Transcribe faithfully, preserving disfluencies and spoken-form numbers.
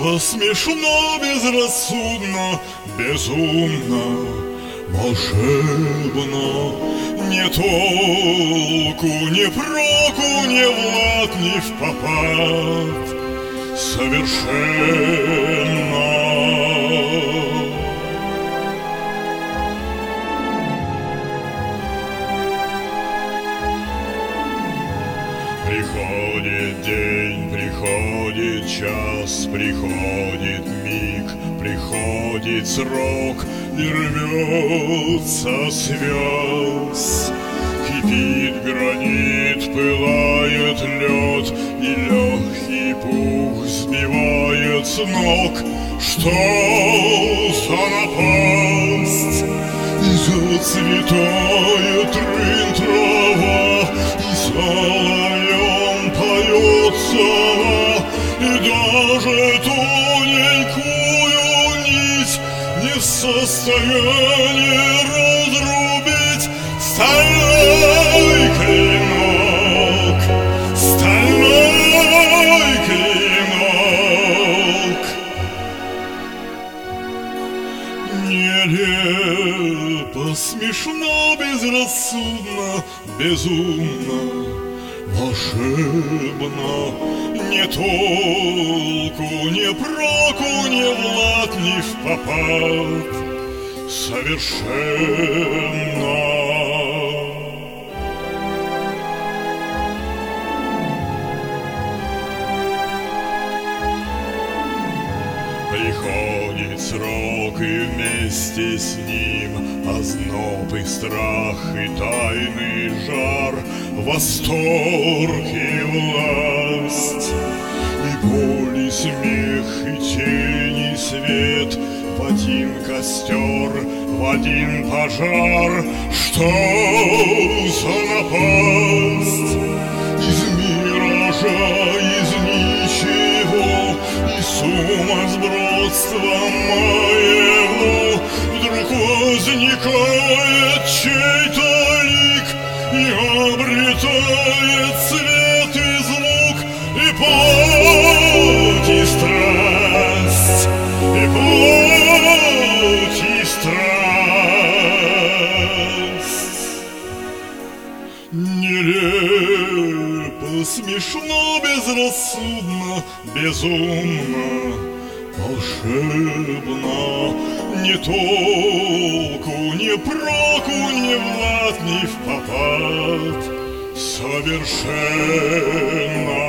смешно, безрассудно, безумно, волшебно. Ни толку, ни проку, ни влад, ни впопад, совершенно. Приходит день, приходит час, приходит миг, приходит срок, и рвется связь. Кипит гранит, пылает лед, и легкий пух сбивает с ног. Что за напасть? И зацветает рынь трава, и соловьем поет сова, и даже тоненькую нить не в состоянии разрубить стальной клинок, стальной клинок. Нелепо, смешно, безрассудно, безумно, волшебно. Ни толку, ни проку, ни влад, ни впопад, совершенно. Приходит срок, и вместе с ним озноб и страх, и тайный жар, восторг и власть, и боль, и смех, и тень, и свет в один костер, в один пожар. Что за напасть? Из миража, из ничего, и сумасбродства моего вдруг возникает чей-то лик и обретает цвет и звук, и плоть, и страсть, и плоть, и страсть. Нелепо, смешно, безрассудно, безумно, волшебно. Ни толку, ни проку, ни влад, ни впопад, совершенно.